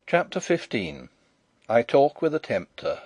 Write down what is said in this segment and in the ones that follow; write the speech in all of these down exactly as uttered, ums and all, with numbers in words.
CHAPTER fifteen. I Talk with a Tempter.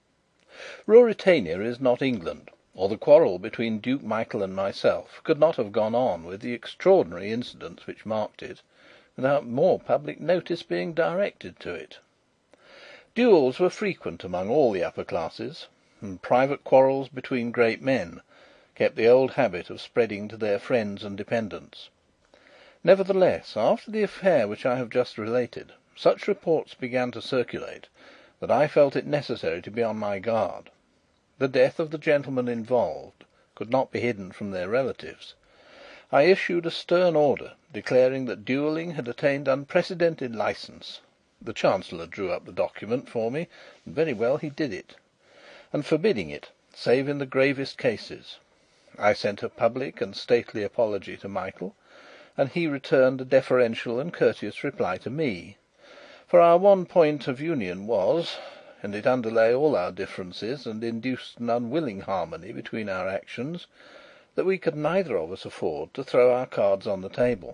Ruritania is not England, or the quarrel between Duke Michael and myself could not have gone on with the extraordinary incidents which marked it, without more public notice being directed to it. Duels were frequent among all the upper classes, and private quarrels between great men kept the old habit of spreading to their friends and dependents. Nevertheless, after the affair which I have just related, such reports began to circulate that I felt it necessary to be on my guard. The death of the gentlemen involved could not be hidden from their relatives. I issued a stern order declaring that duelling had attained unprecedented licence. The Chancellor drew up the document for me, and very well he did it, and forbidding it, save in the gravest cases. I sent a public and stately apology to Michael, and he returned a deferential and courteous reply to me. For our one point of union was, and it underlay all our differences and induced an unwilling harmony between our actions, that we could neither of us afford to throw our cards on the table.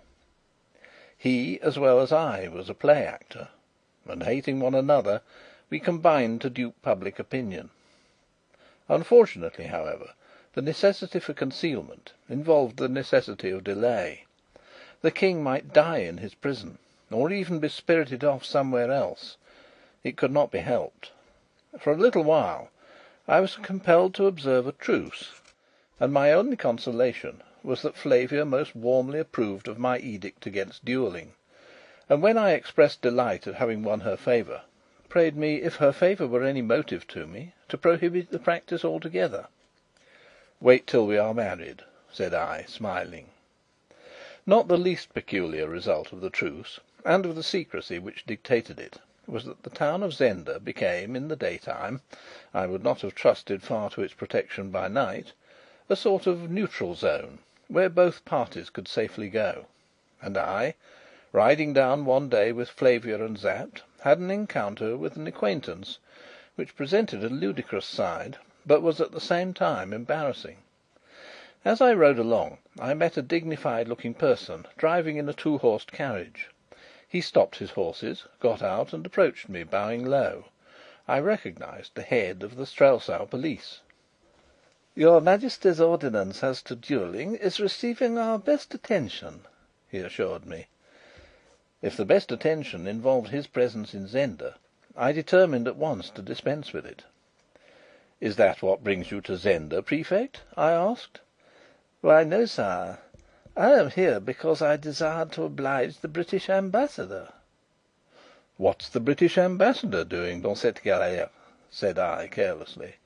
He, as well as I, was a play actor, and hating one another, we combined to dupe public opinion. Unfortunately, however, the necessity for concealment involved the necessity of delay. The King might die in his prison, or even be spirited off somewhere else. It could not be helped. For a little while I was compelled to observe a truce, and my only consolation was that Flavia most warmly approved of my edict against duelling, and when I expressed delight at having won her favour, prayed me, if her favour were any motive to me, to prohibit the practice altogether. "Wait till we are married," said I, smiling. Not the least peculiar result of the truce, and of the secrecy which dictated it, was that the town of Zenda became, in the daytime (I would not have trusted far to its protection by night), a sort of neutral zone, where both parties could safely go; and I, riding down one day with Flavia and Sapt, had an encounter with an acquaintance, which presented a ludicrous side, but was at the same time embarrassing. As I rode along, I met a dignified-looking person driving in a two-horsed carriage. He stopped his horses, got out, and approached me, bowing low. I recognised the head of the Strelsau police. "Your Majesty's ordinance as to duelling is receiving our best attention," he assured me. If the best attention involved his presence in Zenda, I determined at once to dispense with it. "Is that what brings you to Zenda, Prefect?" I asked. "Why, no, sire. I am here because I desired to oblige the British Ambassador." "What's the British Ambassador doing dans cette galère?" said I, carelessly.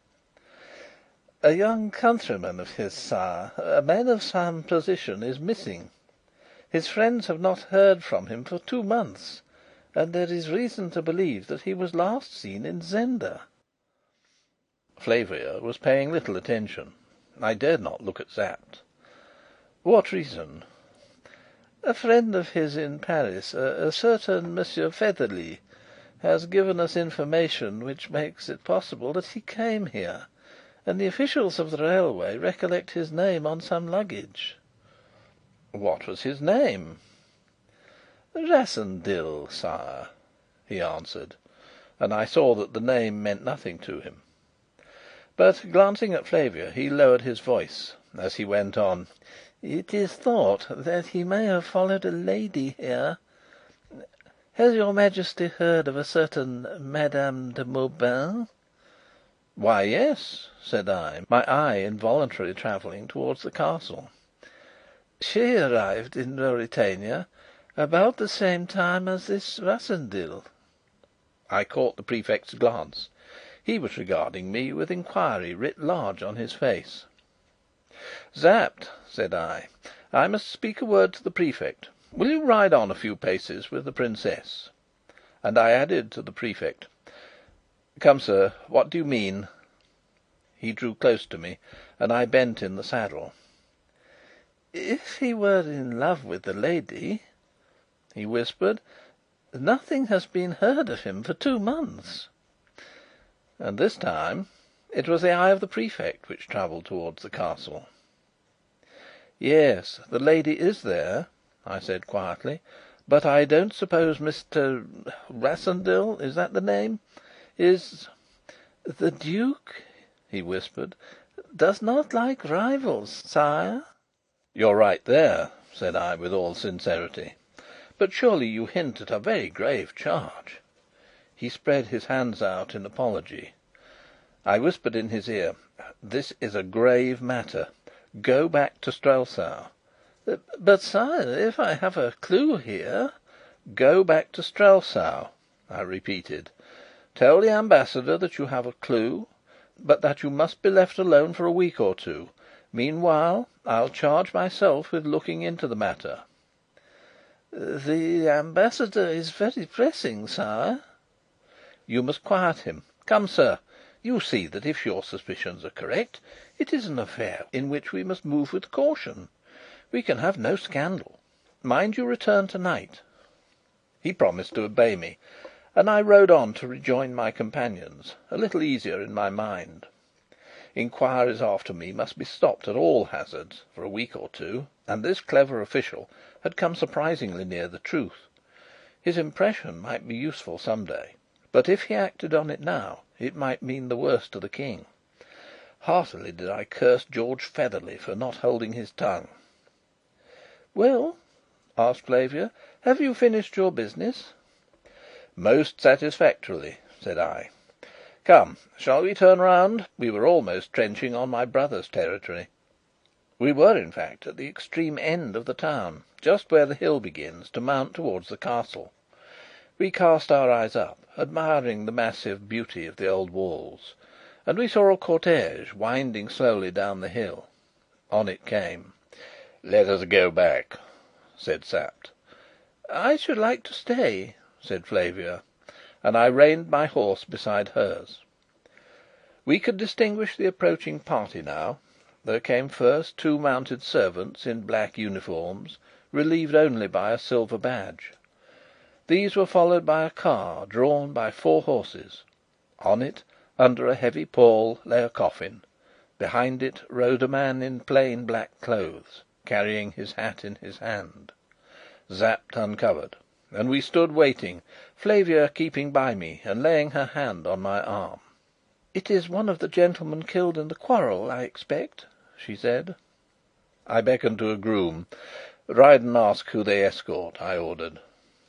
"A young countryman of his, sire, a man of some position, is missing. His friends have not heard from him for two months, and there is reason to believe that he was last seen in Zenda." Flavia was paying little attention. I dared not look at Sapt. "What reason?" "A friend of his in Paris, a, a certain Monsieur Featherly, has given us information which makes it possible that he came here, and the officials of the railway recollect his name on some luggage." "What was his name?" "Rassendyll, sire," he answered, and I saw that the name meant nothing to him. But, glancing at Flavia, he lowered his voice as he went on: "It is thought that he may have followed a lady here. Has your Majesty heard of a certain Madame de Mauban?" "Why, yes," said I, my eye involuntarily travelling towards the Castle. "She arrived in Ruritania about the same time as this Rassendyll." I caught the Prefect's glance. He was regarding me with inquiry writ large on his face. "Sapt," said I, "I must speak a word to the Prefect. Will you ride on a few paces with the princess?" And I added to the Prefect: "Come, sir, what do you mean?" He drew close to me, and I bent in the saddle. "If he were in love with the lady," he whispered, "nothing has been heard of him for two months." And this time it was the eye of the Prefect which travelled towards the Castle. "Yes, the lady is there," I said quietly, But I don't suppose Mister Rassendyll, is that the name, is the Duke," he whispered, "does not like rivals, sire." "You're right there," said I, with all sincerity. "But surely you hint at a very grave charge?" He spread his hands out in apology. I whispered in his ear: "This is a grave matter. Go back to Strelsau." "But, sire, if I have a clue here " "Go back to Strelsau," I repeated. "Tell the Ambassador that you have a clue, but that you must be left alone for a week or two. Meanwhile, I'll charge myself with looking into the matter." "The Ambassador is very pressing, sire." "You must quiet him. Come, sir, you see that if your suspicions are correct, it is an affair in which we must move with caution. We can have no scandal. Mind you return to night." He promised to obey me, and I rode on to rejoin my companions, a little easier in my mind. Inquiries after me must be stopped at all hazards for a week or two, and this clever official had come surprisingly near the truth. His impression might be useful some day, but if he acted on it now, it might mean the worst to the King. Heartily did I curse George Featherly for not holding his tongue. "Well," asked Flavia, "have you finished your business?" "Most satisfactorily," said I. "Come, shall we turn round? We were almost trenching on my brother's territory." We were, in fact, at the extreme end of the town, just where the hill begins to mount towards the Castle. We cast our eyes up, admiring the massive beauty of the old walls, and we saw a cortège winding slowly down the hill. On it came. "Let us go back," said Sapt. "I should like to stay," said Flavia, and I reined my horse beside hers. We could distinguish the approaching party now. There came first two mounted servants in black uniforms, relieved only by a silver badge. These were followed by a car drawn by four horses. On it, under a heavy pall, lay a coffin. Behind it rode a man in plain black clothes, carrying his hat in his hand. Sapt uncovered, and we stood waiting, Flavia keeping by me and laying her hand on my arm. "It is one of the gentlemen killed in the quarrel, I expect," she said. I beckoned to a groom. "Ride and ask who they escort," I ordered.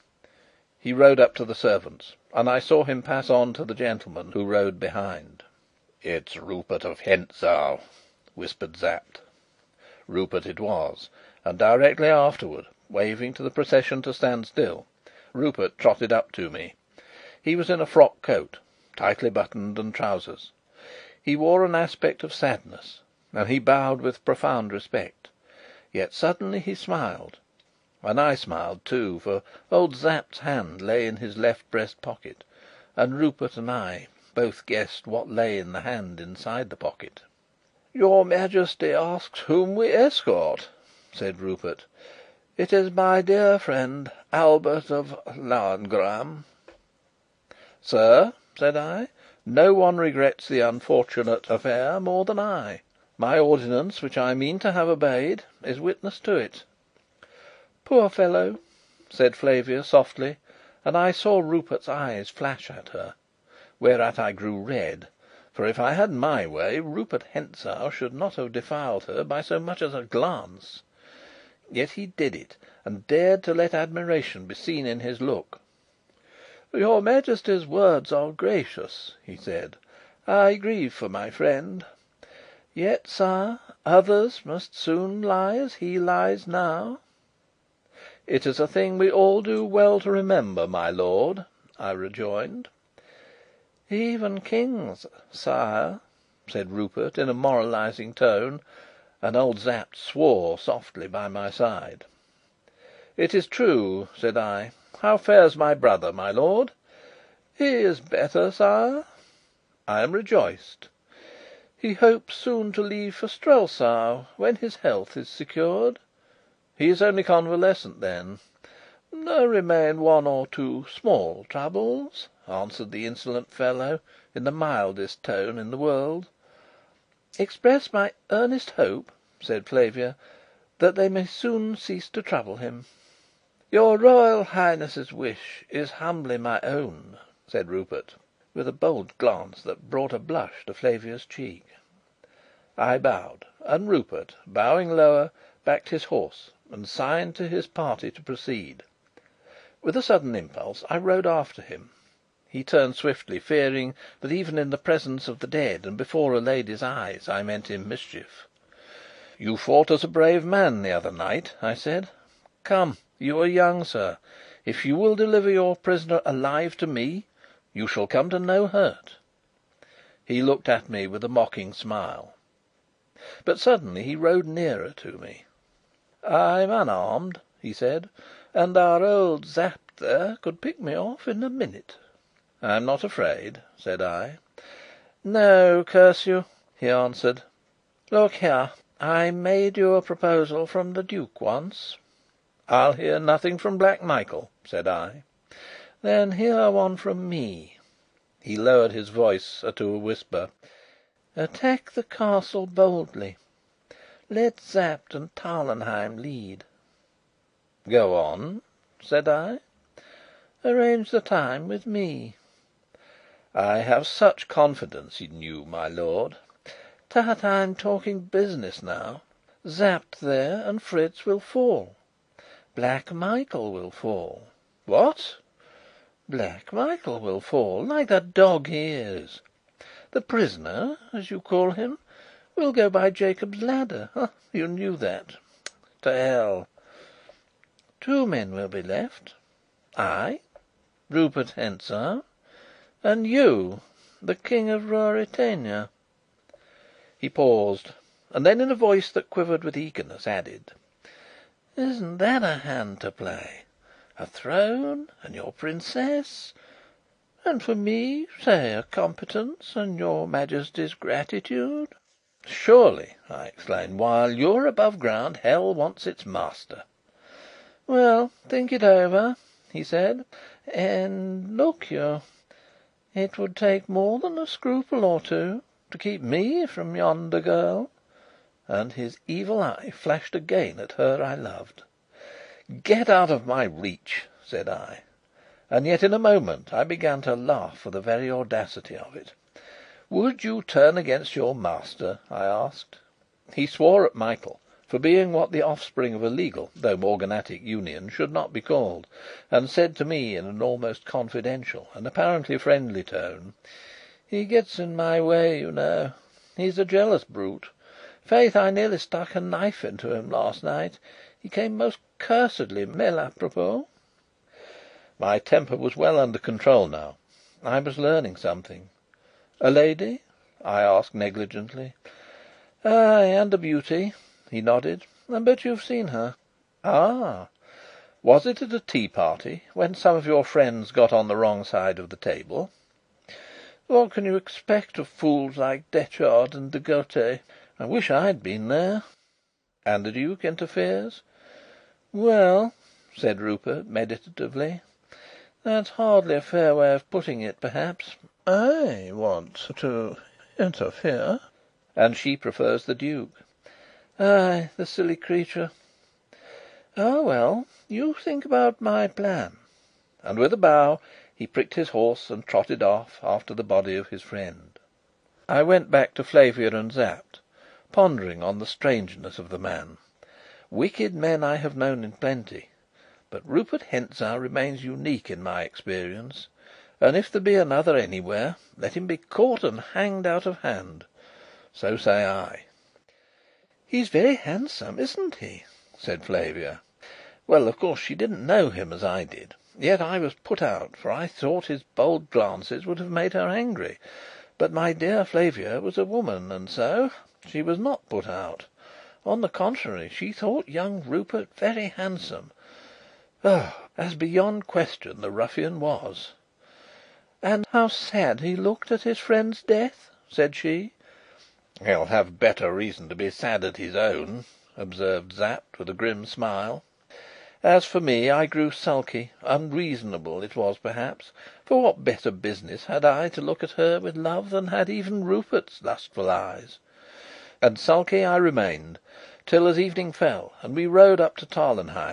He rode up to the servants, and I saw him pass on to the gentleman who rode behind. "It's Rupert of Hentzau," whispered Sapt. Rupert it was, and directly afterward, waving to the procession to stand still, Rupert trotted up to me. He was in a frock coat, tightly buttoned, and trousers. He wore an aspect of sadness, and he bowed with profound respect. Yet suddenly he smiled, and I smiled too, for old Sapt's hand lay in his left breast pocket, and Rupert and I both guessed what lay in the hand inside the pocket. "Your Majesty asks whom we escort," said Rupert. "It is my dear friend Albert of Lauengram." "Sir," said I, "no one regrets the unfortunate affair more than I. My ordinance, which I mean to have obeyed, is witness to it." "Poor fellow!" said Flavia softly, and I saw Rupert's eyes flash at her. Whereat I grew red, for if I had my way, Rupert Hentzau should not have defiled her by so much as a glance. Yet he did it, and dared to let admiration be seen in his look. "Your Majesty's words are gracious," he said. "I grieve for my friend. Yet, sire, others must soon lie as he lies now." "It is a thing we all do well to remember, my lord," I rejoined. "Even kings, sire," said Rupert in a moralizing tone, and old Sapt swore softly by my side. "It is true," said I. "How fares my brother, my lord?" "He is better, sire." "I am rejoiced." "He hopes soon to leave for Strelsau, when his health is secured." "He is only convalescent, then?" "There remain one or two small troubles," answered the insolent fellow, in the mildest tone in the world. "Express my earnest hope," said Flavia, "that they may soon cease to trouble him." "Your Royal Highness's wish is humbly my own," said Rupert, with a bold glance that brought a blush to Flavia's cheek. I bowed, and Rupert, bowing lower, backed his horse and signed to his party to proceed. With a sudden impulse, I rode after him. He turned swiftly, fearing that even in the presence of the dead and before a lady's eyes I meant him mischief. "You fought as a brave man the other night," I said. "Come, you are young, sir. If you will deliver your prisoner alive to me, you shall come to no hurt." He looked at me with a mocking smile. But suddenly he rode nearer to me. "I'm unarmed," he said, "and our old Sapt there could pick me off in a minute." "I'm not afraid," said I. "No, curse you!" he answered. "Look here. I made you a proposal from the Duke once." "I'll hear nothing from Black Michael," said I. "Then hear one from me." He lowered his voice to a whisper. "Attack the Castle boldly. Let Sapt and Tarlenheim lead." "Go on," said I. "Arrange the time with me." "I have such confidence in you, my lord." "Tut, I'm talking business now. Sapt there and Fritz will fall. Black Michael will fall." "What?" "Black Michael will fall, like the dog he is. The prisoner, as you call him, will go by Jacob's Ladder. You knew that. To hell! Two men will be left. I, Rupert Hentzau, and you, the King of Ruritania." He paused, and then, in a voice that quivered with eagerness, added: "Isn't that a hand to play? A throne and your princess, and for me, say, a competence and your Majesty's gratitude?" "Surely," I exclaimed, "while you're above ground, hell wants its master." "Well, think it over," he said. "And look you, it would take more than a scruple or two to keep me from yonder girl." And his evil eye flashed again at her I loved. "Get out of my reach!" said I. And yet in a moment I began to laugh for the very audacity of it. "Would you turn against your master?" I asked. He swore at Michael for being what the offspring of a legal, though morganatic, union should not be called, and said to me in an almost confidential and apparently friendly tone: "He gets in my way, you know. He's a jealous brute. Faith, I nearly stuck a knife into him last night. He came most cursedly mal à propos." My temper was well under control now. I was learning something. "A lady?" I asked negligently. "Ay, and a beauty," he nodded. "But you've seen her." "Ah! Was it at a tea party, when some of your friends got on the wrong side of the table?" "What can you expect of fools like Detchard and De Gautet? I wish I'd been there." "And the Duke interferes?" "Well," said Rupert meditatively, "that's hardly a fair way of putting it, perhaps. I want to interfere." "And she prefers the Duke?" "Ay, the silly creature! Ah, well, you think about my plan." And with a bow he pricked his horse and trotted off after the body of his friend. I went back to Flavia and Sapt, pondering on the strangeness of the man. Wicked men I have known in plenty, but Rupert Hentzau remains unique in my experience, and if there be another anywhere, let him be caught and hanged out of hand. So say I. "He's very handsome, isn't he?" said Flavia. Well, of course, she didn't know him as I did. Yet I was put out, for I thought his bold glances would have made her angry. But my dear Flavia was a woman, and so she was not put out. On the contrary, she thought young Rupert very handsome. Oh, as beyond question the ruffian was! "And how sad he looked at his friend's death!" said she. "He'll have better reason to be sad at his own," observed Sapt, with a grim smile. As for me, I grew sulky. Unreasonable it was, perhaps, for what better business had I to look at her with love than had even Rupert's lustful eyes? And sulky I remained, till, as evening fell and we rode up to Tarlenheim,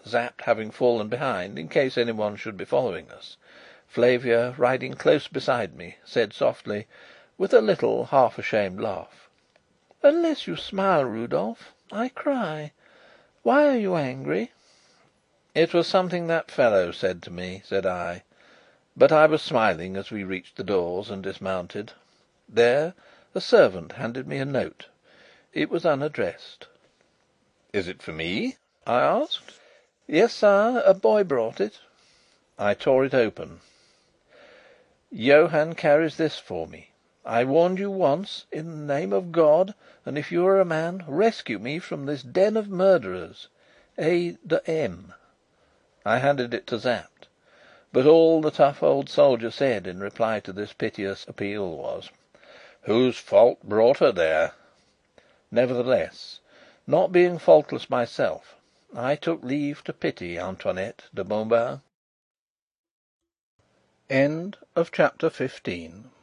Sapt having fallen behind in case anyone should be following us, Flavia, riding close beside me, said softly, with a little half ashamed laugh: "Unless you smile, Rudolf, I cry. Why are you angry?" "It was something that fellow said to me," said I. But I was smiling as we reached the doors and dismounted. There a servant handed me a note. It was unaddressed. "Is it for me?" I asked. "Yes, sire. A boy brought it." I tore it open. "Johann carries this for me. I warned you once. In the name of God, and if you are a man, rescue me from this den of murderers. A. de M." I handed it to Sapt. But all the tough old soldier said in reply to this piteous appeal was: "Whose fault brought her there?" Nevertheless, not being faultless myself, I took leave to pity Antoinette de Mauban. Chapter sixteen.